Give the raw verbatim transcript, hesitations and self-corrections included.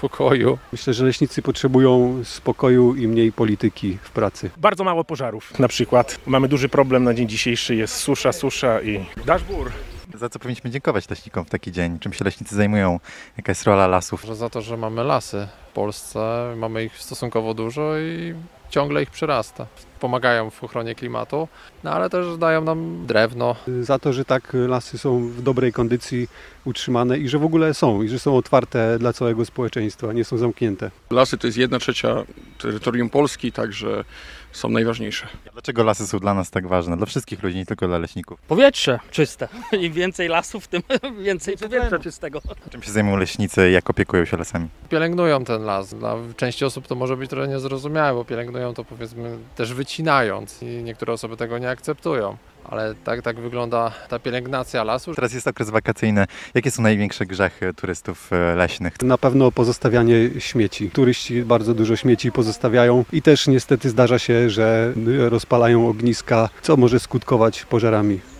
spokoju. Myślę, że leśnicy potrzebują spokoju i mniej polityki w pracy. Bardzo mało pożarów. Na przykład mamy duży problem na dzień dzisiejszy, jest susza, susza i deszcz-bur. Za co powinniśmy dziękować leśnikom w taki dzień? Czym się leśnicy zajmują? Jaka jest rola lasów? Że za to, że mamy lasy w Polsce, mamy ich stosunkowo dużo i ciągle ich przyrasta. Pomagają w ochronie klimatu, no ale też dają nam drewno. Za to, że tak lasy są w dobrej kondycji utrzymane i że w ogóle są, i że są otwarte dla całego społeczeństwa, nie są zamknięte. Lasy to jest jedna trzecia terytorium Polski, także są najważniejsze. Dlaczego lasy są dla nas tak ważne? Dla wszystkich ludzi, nie tylko dla leśników. Powietrze czyste. Im więcej lasów, tym więcej powietrza czystego. Czym się zajmują leśnicy i jak opiekują się lasami? Pielęgnują ten las. Dla części osób to może być trochę niezrozumiałe, bo pielęgnują to powiedzmy też wycinając i niektóre osoby tego nie akceptują. Ale tak, tak wygląda ta pielęgnacja lasu. Teraz jest okres wakacyjny. Jakie są największe grzechy turystów leśnych? Na pewno pozostawianie śmieci. Turyści bardzo dużo śmieci pozostawiają i też niestety zdarza się, że rozpalają ogniska, co może skutkować pożarami.